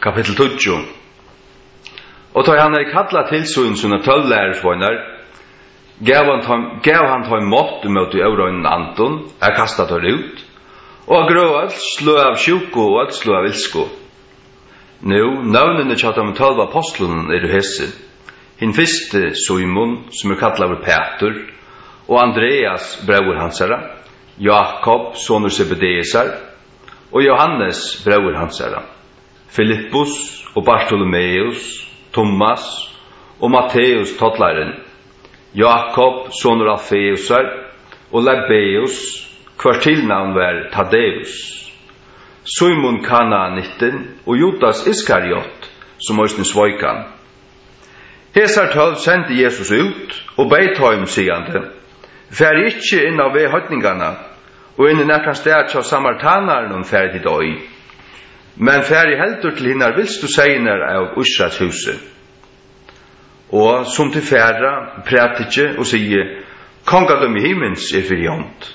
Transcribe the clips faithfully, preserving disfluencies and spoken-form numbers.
Kapitel tjugo. Og da han er kallat til søn sine tølv lærersvøyner, gav han, gav han ta en mått mot i øvrøynen Anton, er kastat der ut, og grå alt slå av sjuko og alt slå av ilsko. Nå, navnene tjatt av tølv apostlen er hesse. Hin fyrste Simon, som er kallat av Peter, og Andreas, bror hansara, Jakob, sonur Zebedeesar, og Johannes, bror hansara, Filippus og Bartolomeus, Thomas og Matteus tottlaren, Jakob, sonur Alfeusar, og Lebbeus, hver tilnavn var Tadeus, Simon Kananitten og Judas Iskariot, som òsne svoikan. Hesar tølv sendte Jesus ut, og beit ham sigande, fær ikkje inn av vedhøytningarna, og inn i nekkan sted av samartanaren om fær til døy, men fær i heldur til hinnar vilstu segner av Israels huset. Og som til færa, prætitje og sige, kongadom i himmels er fyrir hånd.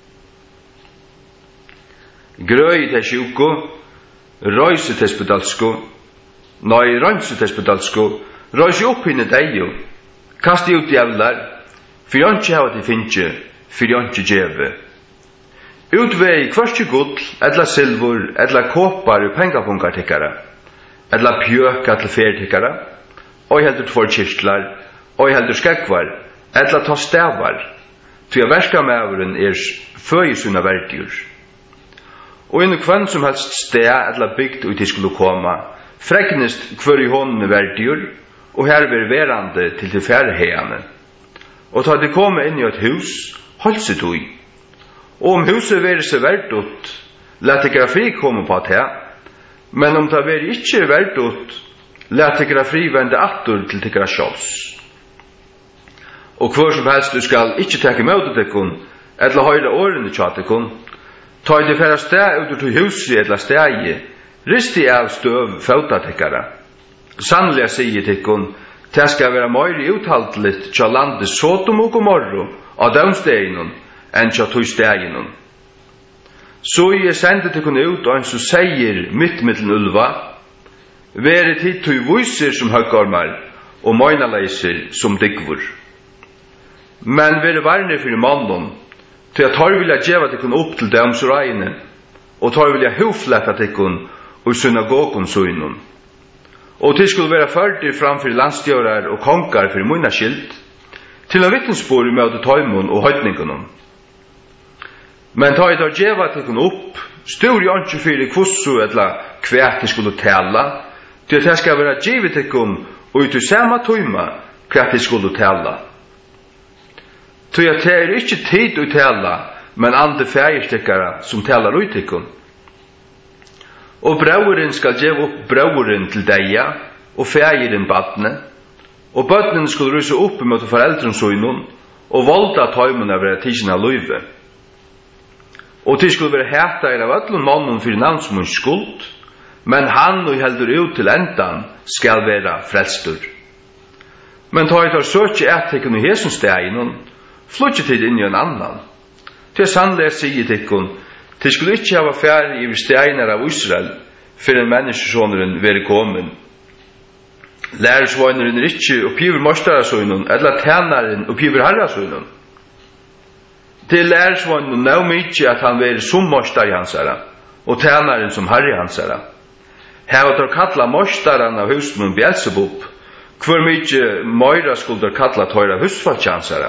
Grøy til sjuko, røyse til spedalsko, nøy røynse til spedalsko, røyse opp hinne deio, kasti ut jævlar, fyrir håndje hava til finnje, fyrir håndje djeve. Utvei kvarski gull, edla silvur, edla kåpar og pengapungar tikkara, edla pjöka til fertikkara, og heldur tfor kirtlar, og heldur skekvar, edla ta stavar, til a verska mævren er føyisuna verdiur. Og innu kvann som helst sted edla bygd ut i skulle koma, freknist hver i hånden verdiur, og her ver verande til til færheiane. Og ta de komme inn i et hus, holdt ui. Og om huset veri seg verdut, let ikkje fri komme på det, men om det veri ikkje verdut, let ikkje fri vende attur til tikkara sjåls. Og hver som helst du skal ikkje tekke møte tikkun, etla høyre årene tja tikkun, ta i det færa steg ut til huset etla stegi, risti av støv fauta tikkara. Sannlega sier tikkun, det skal være møyri uthalteligt tja landet Sodom og Gomorro av daunsteginun, enn tja tog steginun. Så jeg sendte tikkun ut, og en som sier mitt mittlen ulva, vere tid tog vyser som høggormar, og møgnaleiser som digvur. Men vere varne fyrir mannen, til at tar vilja djeva tikkun opp til damsuraine, og tar vilja hufletta tikkun og synagogun suinun. Og til skulle være førdir framfyr landstjórar og kongar fyrir munna skild, til a vittnesbor i møte tøymon og høytningunum. Men ta i tar djeva tikkun opp, stur i åndsju fyrir kvossu etla kvært til skulle tala, til at det skal være givet tikkun og ut i samme tøyma kvært til skulle tala. Til at det er ikkje tid å tala, men andre fægerstikkara som talar ut tikkun. Og brauren skal djeva opp brauren til deia, og fægeren badne, og bøtnen skulle rysa opp mot foreldrensøynun, og volda tøymen av være tidsina løyve. Og til skulle være hæta er av öllum mannen fyrir navnsmunns skuld, men han og heldur ut til endan skal være frelstur. Men ta i tar søkje ettikken i hesson steginun, flutje tid inn i en annan. Til sannlega sier tikkun, til skulle ikkje hava færre i stegnar av Israel, for en menneskesåneren veri komen. Lærersvøyneren er ikkje oppiver morstarasøynun, eller tænaren oppiver harrasøynun. Til lærersvøyneren nav mykje at han veri som morstar i hansara, og tænaren som harri hansara. Her tar kalla morstaran av husnum Bjelzebub, hver mykje møyra skuldar kalla tøyra husfalkjansara.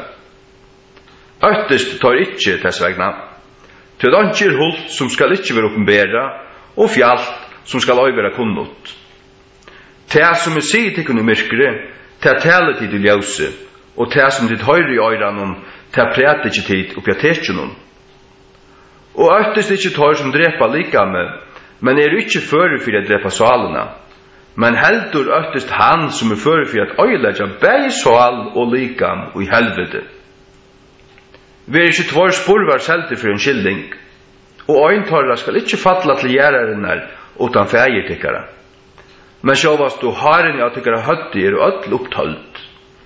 Øttest tar ikkje tess vegna, til det ikke er hult som skal ikkje være oppenbera, og fjalt som skal øyvera kunnot. Det som er sier tikkun i myrkre, det taler tid i ljøse, og det som tid høyre i øyranon, det præter ikkje tid oppi atetjonon. Og øttest ikkje tar som drepa likame, men er ikkje føre for å drepa salene, men heldur øttest han som er føre for å øyelegge bæg sal og likam og i helvete. Vi er ikkje tvår spurvar selter for en skilling, og øyntorra skal ikkje falla til gjerrarinnar utan fægirtikkara. Men sjåvast du haren i attikkara høtti er öll upptølt.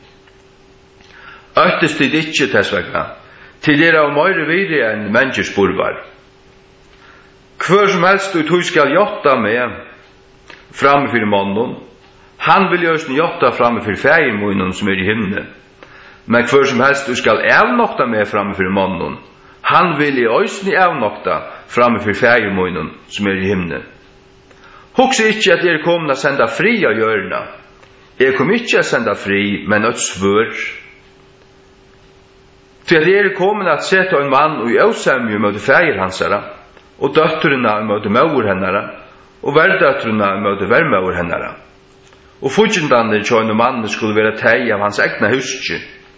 Øttest tid ikkje tess vegna, til er av møyre viri enn menneskespurvar. Hver som helst du tog skal jotta med, framme för mannen. Han vill görs njotta framme för färgmunnen som är i himlen. Men för som helst du skall avnokta med framme för mannen. Han vill i ösni avnokta framme för färgmunnen som är i himlen. Huxa inte att er kommer att sända fri av görna. Er kommer inte att sända fri, men ett svör. Till att er kommer att sätta en man och i avsämju mot färger hansara, och döttrarna mot mor hennara, och värdöttrarna mot värmor hennara. Och fortjändan till en man skulle vara tej av hans egna huske.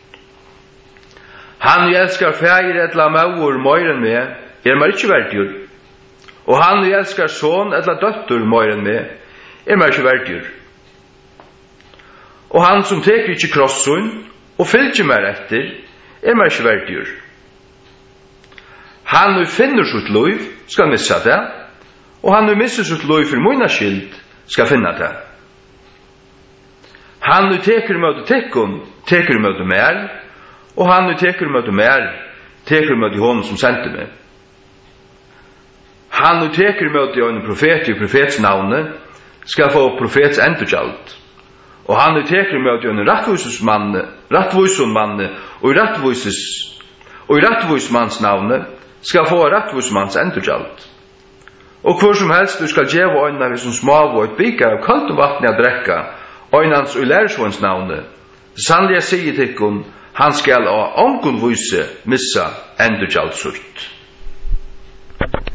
Han älskar färger etla mor mer än med, er man inte värdjur. Og han vi elskar son eller døttur mer enn med, er mer ikke verdjur. Og han som teker ikke krossun, og fylgjer mer etter, er mer ikke verdjur. Han vi finner sitt liv, skal missa det, og han vi misser sitt liv for mine skyld, skal finna det. Han vi teker med tekkun, teker med mer, og han vi teker med mer, teker med honom som sendte meg. Han og teker med en profet i profets navne skal få profets endurgjald. Og han og teker med en rattvusmanne, rattvusmanne og rattvuses og i rattvusmans navne skal få rattvusmans endurgjald. Og hvor som helst du skal gjeve øynene ved som små og et bygge av kaldt og vatten å drekka, øynens og lærersvåns navne, sannlig jeg sier til ikon, han skal av omgåndvise missa endurgjald surt.